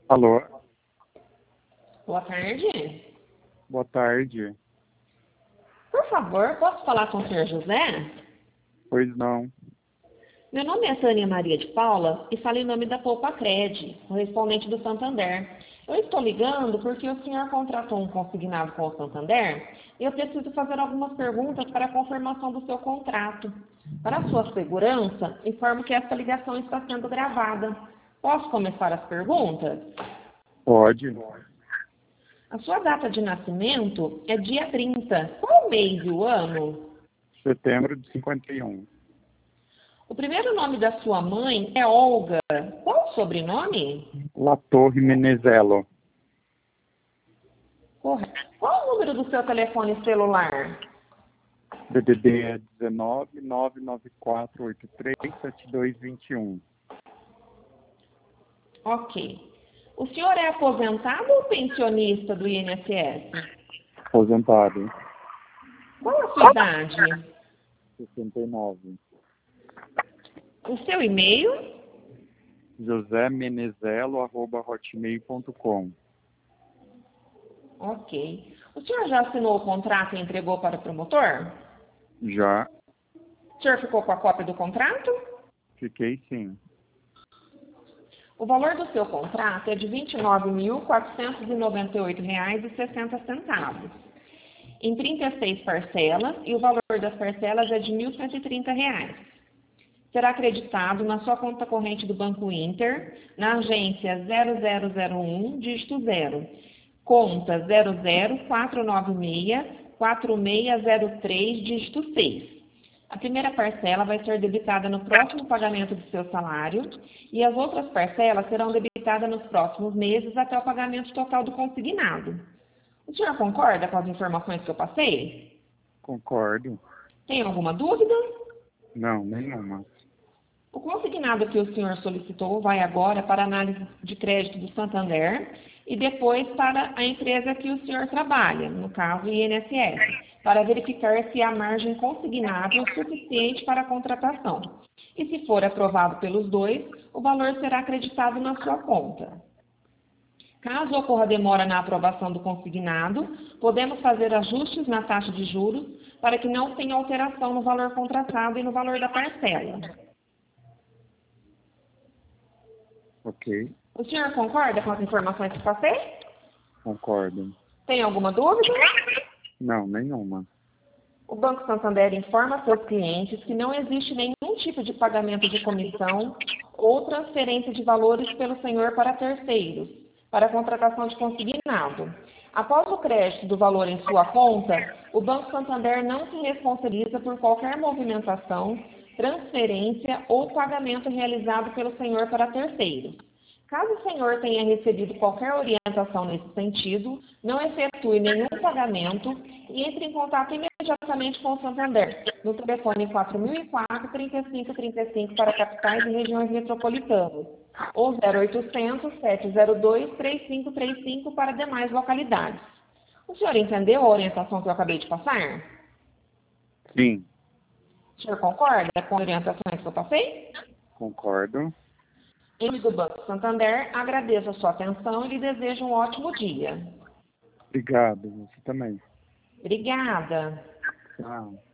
Alô, Boa tarde. boa tarde. Por favor, posso falar com o senhor José? Pois não. Meu nome é Tânia Maria de Paula e falo em nome da Poupa Cred, correspondente do Santander. Eu estou ligando porque o senhor contratou um consignado com o Santander e eu preciso fazer algumas perguntas para a confirmação do seu contrato. Para a sua segurança, informo que esta ligação está sendo gravada. Posso começar as perguntas? Pode. A sua data de nascimento é dia 30. Qual o mês e o ano? Setembro de 51. O primeiro nome da sua mãe é Olga. Qual o sobrenome? La Torre Menezelo. Correto. Qual o número do seu telefone celular? DDD é 19 99483 7221. Ok. O senhor é aposentado ou pensionista do INSS? Aposentado. Qual a sua idade? 69. O seu e-mail? josemenezelo@hotmail.com. Ok. O senhor já assinou o contrato e entregou para o promotor? Já O senhor ficou com a cópia do contrato? fiquei sim. O valor do seu contrato é de R$ 29.498,60 em 36 parcelas e o valor das parcelas é de R$ 1.130. Será acreditado na sua conta corrente do Banco Inter, na agência 0001, dígito 0, conta 00496-4603, dígito 6. A primeira parcela vai ser debitada no próximo pagamento do seu salário e as outras parcelas serão debitadas nos próximos meses até o pagamento total do consignado. O senhor concorda com as informações que eu passei? Concordo. Tem alguma dúvida? Não, nenhuma. O consignado que o senhor solicitou vai agora para a análise de crédito do Santander e depois para a empresa que o senhor trabalha, no caso o INSS, para verificar se há margem consignável suficiente para a contratação. E se for aprovado pelos dois, o valor será acreditado na sua conta. Caso ocorra demora na aprovação do consignado, podemos fazer ajustes na taxa de juros para que não tenha alteração no valor contratado e no valor da parcela. Ok. O senhor concorda com as informações que passei? Concordo. Tem alguma dúvida? Não, nenhuma. O Banco Santander informa seus clientes que não existe nenhum tipo de pagamento de comissão ou transferência de valores pelo senhor para terceiros, para a contratação de consignado. Após o crédito do valor em sua conta, o Banco Santander não se responsabiliza por qualquer movimentação, transferência ou pagamento realizado pelo senhor para terceiros. Caso o senhor tenha recebido qualquer orientação nesse sentido, não efetue nenhum pagamento e entre em contato imediatamente com o Santander, no telefone 4004-3535 para capitais e regiões metropolitanas, ou 0800-702-3535 para demais localidades. O senhor entendeu a orientação que eu acabei de passar? Sim, O senhor concorda com as orientações que eu passei? concordo. Em nome do Banco Santander, agradeço a sua atenção e lhe desejo um ótimo dia. Obrigado. Você também. Obrigada. Tchau.